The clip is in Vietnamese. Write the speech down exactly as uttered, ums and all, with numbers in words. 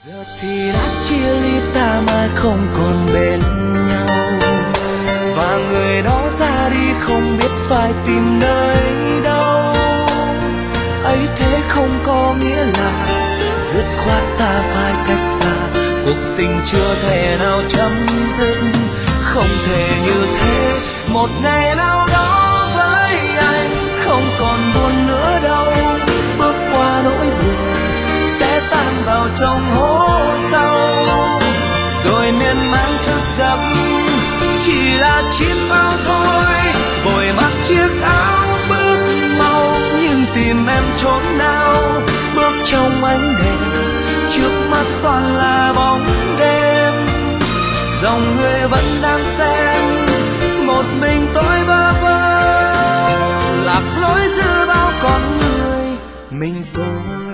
Giờ thì đã chia ly ta mai không còn bên nhau, và người đó ra đi không biết phải tìm nơi đâu. Ấy thế không có nghĩa là dứt khoát ta phải cách xa, cuộc tình chưa thể nào chấm dứt. Không thể như thế, một ngày nào đó với anh không còn buồn nữa đâu. Bước qua nỗi buồn sẽ tan vào trong hố sâu, rồi miên man thức giấc chỉ là chim bao thôi. Vội mặc chiếc áo bước mau, nhưng tìm em chốn nào. Bước trong ánh đèn, trước mắt toàn là bóng đêm. Dòng người vẫn đang xen, một mình tôi bơ vơ lạc lối giữa bao con người mình tôi.